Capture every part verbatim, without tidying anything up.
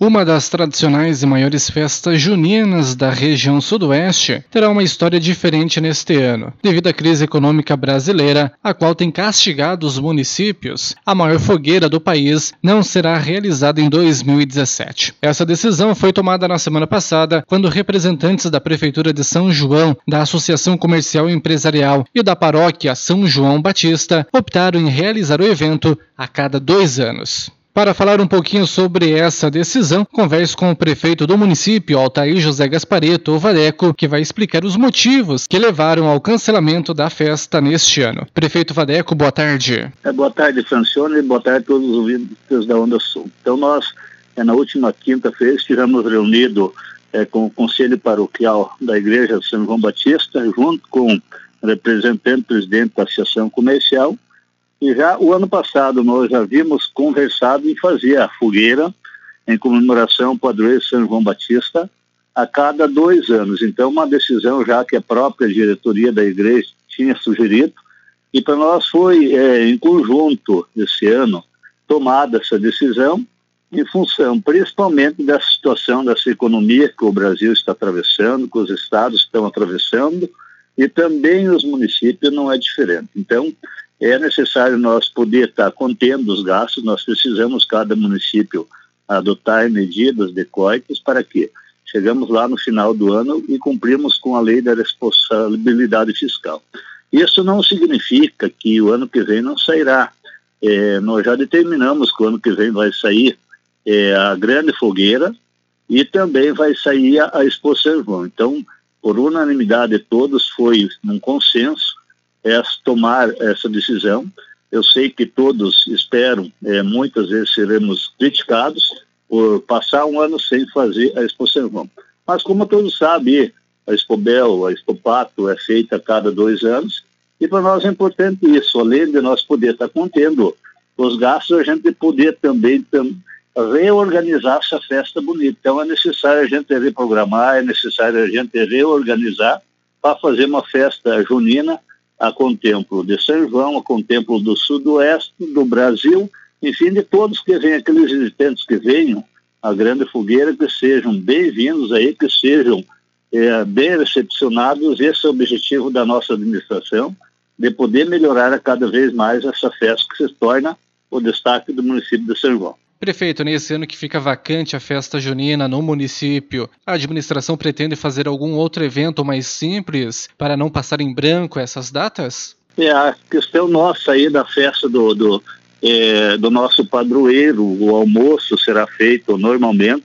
Uma das tradicionais e maiores festas juninas da região sudoeste terá uma história diferente neste ano, devido à crise econômica brasileira, a qual tem castigado os municípios. A maior fogueira do país não será realizada em dois mil e dezessete. Essa decisão foi tomada na semana passada, quando representantes da Prefeitura de São João, da Associação Comercial e Empresarial e da Paróquia São João Batista optaram em realizar o evento a cada dois anos. Para falar um pouquinho sobre essa decisão, converso com o prefeito do município, Altair José Gasparetto, o Vadeco, que vai explicar os motivos que levaram ao cancelamento da festa neste ano. Prefeito Vadeco, boa tarde. É, boa tarde, Francione, e boa tarde a todos os ouvintes da Onda Sul. Então nós, é, na última quinta-feira, estivemos reunidos é, com o Conselho Paroquial da Igreja de São João Batista, junto com o representante presidente da Associação Comercial. E já o ano passado nós já havíamos conversado em fazer a fogueira em comemoração ao padroeiro São João Batista a cada dois anos. Então, uma decisão já que a própria diretoria da igreja tinha sugerido, e para nós foi é, em conjunto esse ano tomada essa decisão em função principalmente dessa situação, dessa economia que o Brasil está atravessando, que os estados estão atravessando, e também os municípios não é diferente. Então, é necessário nós poder estar contendo os gastos, nós precisamos, cada município, adotar medidas decóitas para que chegamos lá no final do ano e cumprimos com a lei da responsabilidade fiscal. Isso não significa que o ano que vem não sairá. É, nós já determinamos que o ano que vem vai sair é, a grande fogueira e também vai sair a, a Expo São João. Então, por unanimidade de todos, foi um consenso é tomar essa decisão. Eu sei que todos esperam, é, muitas vezes seremos criticados por passar um ano sem fazer a Expo São João. Mas como todos sabem, a Expo Bel, a Expo Pato é feita a cada dois anos, e para nós é importante isso, além de nós poder estar contendo os gastos, a gente poder também tam, reorganizar essa festa bonita. Então é necessário a gente reprogramar, é necessário a gente reorganizar para fazer uma festa junina a contemplo de São João, a contemplo do sudoeste do Brasil, enfim, de todos que venham, aqueles visitantes que venham, a grande fogueira, que sejam bem-vindos aí, que sejam é, bem recepcionados. Esse é o objetivo da nossa administração, de poder melhorar a cada vez mais essa festa que se torna o destaque do município de São João. Prefeito, nesse ano que fica vacante a festa junina no município, a administração pretende fazer algum outro evento mais simples para não passar em branco essas datas? É, a questão nossa aí da festa do, do, é, do nosso padroeiro, o almoço será feito normalmente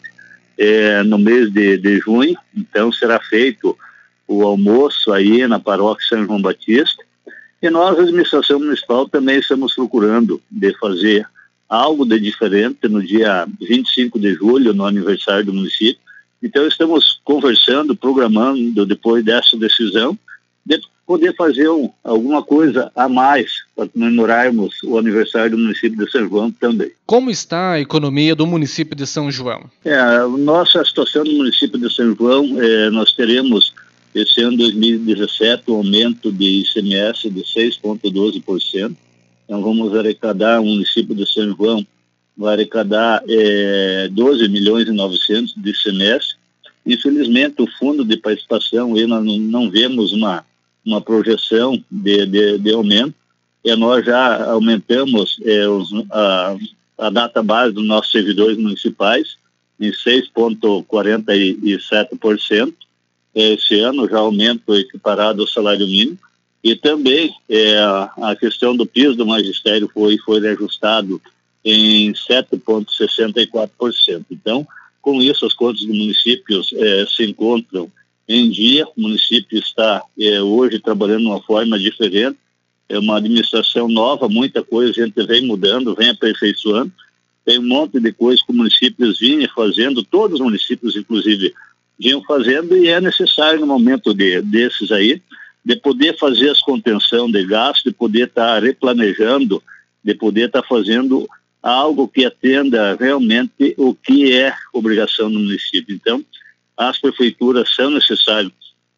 é, no mês de, de junho, então será feito o almoço aí na paróquia São João Batista, e nós, a administração municipal, também estamos procurando de fazer algo de diferente no dia vinte e cinco de julho, no aniversário do município. Então estamos conversando, programando, depois dessa decisão, de poder fazer um, alguma coisa a mais para comemorarmos o aniversário do município de São João também. Como está a economia do município de São João? É, a nossa situação do município de São João, é, nós teremos esse ano dois mil e dezessete um aumento de I C M S de seis vírgula doze por cento. Então vamos arrecadar, o município de São João vai arrecadar é, doze milhões e novecentos de I C M S. Infelizmente o fundo de participação, aí nós não, não vemos uma, uma projeção de, de, de aumento, e nós já aumentamos é, os, a, a data base dos nossos servidores municipais em seis vírgula quarenta e sete por cento. Esse ano já aumento equiparado ao salário mínimo. E também é, a questão do piso do magistério foi, foi ajustado em sete vírgula sessenta e quatro por cento. Então, com isso, as contas do município é, se encontram em dia. O município está é, hoje trabalhando de uma forma diferente. É uma administração nova, muita coisa a gente vem mudando, vem aperfeiçoando. Tem um monte de coisas que os municípios vinham fazendo, todos os municípios, inclusive, vinham fazendo, e é necessário, no momento de, desses aí, de poder fazer as contenção de gastos, de poder estar tá replanejando, de poder estar tá fazendo algo que atenda realmente o que é obrigação do município. Então, as prefeituras são necessárias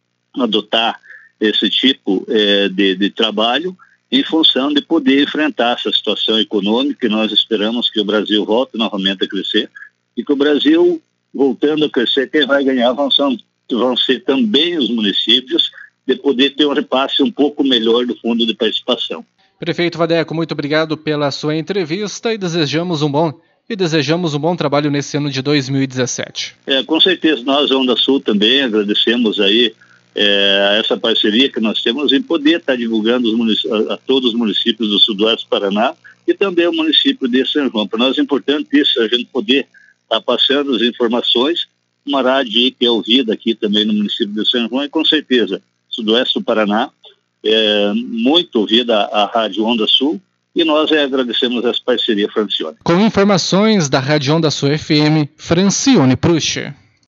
adotar esse tipo eh, de, de trabalho em função de poder enfrentar essa situação econômica, e nós esperamos que o Brasil volte novamente a crescer, e que o Brasil, voltando a crescer, quem vai ganhar vão, são, vão ser também os municípios, de poder ter um repasse um pouco melhor do fundo de participação. Prefeito Vadeco, muito obrigado pela sua entrevista e desejamos um bom e desejamos um bom trabalho nesse ano de dois mil e dezessete. É, com certeza, nós, Onda Sul, também agradecemos aí é, essa parceria que nós temos em poder estar divulgando os a, a todos os municípios do Sudoeste do Paraná e também o município de São João. Para nós é importante isso, a gente poder estar passando as informações, uma rádio que é ouvida aqui também no município de São João e com certeza, Sudoeste do Paraná, é muito ouvida a, a Rádio Onda Sul, e nós é, agradecemos essa parceria, Francione. Com informações da Rádio Onda Sul F M, Francione Pruche.